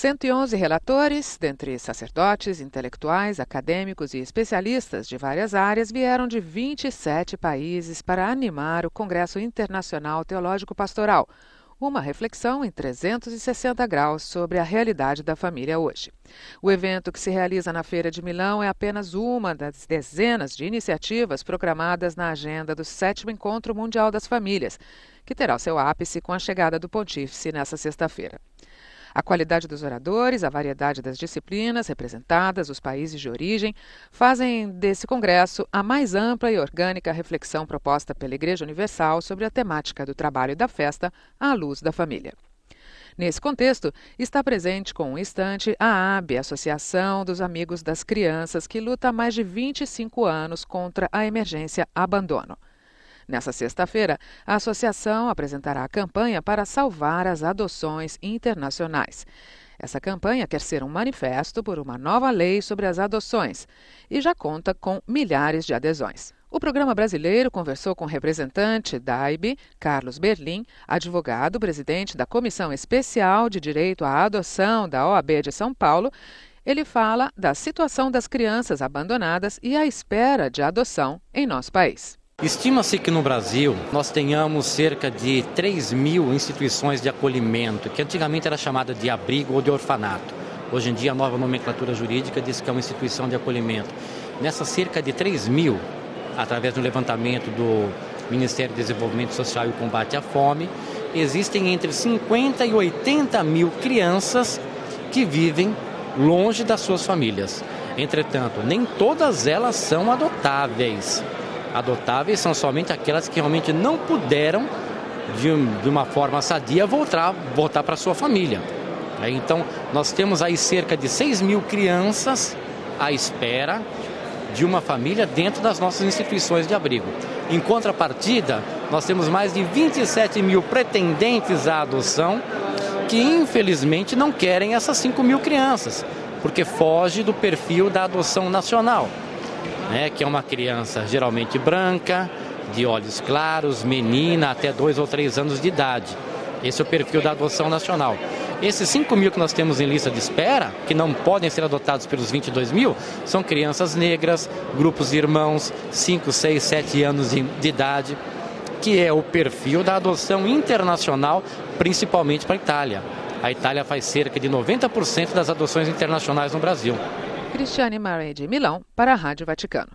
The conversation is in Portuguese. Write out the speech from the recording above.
111 relatores, dentre sacerdotes, intelectuais, acadêmicos e especialistas de várias áreas, vieram de 27 países para animar o Congresso Internacional Teológico Pastoral, uma reflexão em 360 graus sobre a realidade da família hoje. O evento, que se realiza na Feira de Milão, é apenas uma das dezenas de iniciativas programadas na agenda do 7º Encontro Mundial das Famílias, que terá o seu ápice com a chegada do Pontífice nesta sexta-feira. A qualidade dos oradores, a variedade das disciplinas representadas, os países de origem, fazem desse congresso a mais ampla e orgânica reflexão proposta pela Igreja Universal sobre a temática do trabalho e da festa à luz da família. Nesse contexto, está presente com um estante a ABE, Associação dos Amigos das Crianças, que luta há mais de 25 anos contra a emergência abandono. Nessa sexta-feira, a associação apresentará a campanha para salvar as adoções internacionais. Essa campanha quer ser um manifesto por uma nova lei sobre as adoções e já conta com milhares de adesões. O programa brasileiro conversou com o representante da AIB, Carlos Berlim, advogado, presidente da Comissão Especial de Direito à Adoção da OAB de São Paulo. Ele fala da situação das crianças abandonadas e a espera de adoção em nosso país. Estima-se que no Brasil nós tenhamos cerca de 3.000 instituições de acolhimento, que antigamente era chamada de abrigo ou de orfanato. Hoje em dia a nova nomenclatura jurídica diz que é uma instituição de acolhimento. Nessas cerca de 3.000, através do levantamento do Ministério do Desenvolvimento Social e Combate à Fome, existem entre 50 e 80 mil crianças que vivem longe das suas famílias. Entretanto, nem todas elas são adotáveis. Adotáveis são somente aquelas que realmente não puderam, de uma forma sadia, voltar para a sua família. Então, nós temos aí cerca de 6.000 crianças à espera de uma família dentro das nossas instituições de abrigo. Em contrapartida, nós temos mais de 27.000 pretendentes à adoção que, infelizmente, não querem essas 5.000 crianças, porque foge do perfil da adoção nacional. Que é uma criança geralmente branca, de olhos claros, menina, até 2 ou 3 anos de idade. Esse é o perfil da adoção nacional. Esses 5.000 que nós temos em lista de espera, que não podem ser adotados pelos 22.000, são crianças negras, grupos de irmãos, 5, 6, 7 anos de idade, que é o perfil da adoção internacional, principalmente para a Itália. A Itália faz cerca de 90% das adoções internacionais no Brasil. Cristiane Maré de Milão, para a Rádio Vaticano.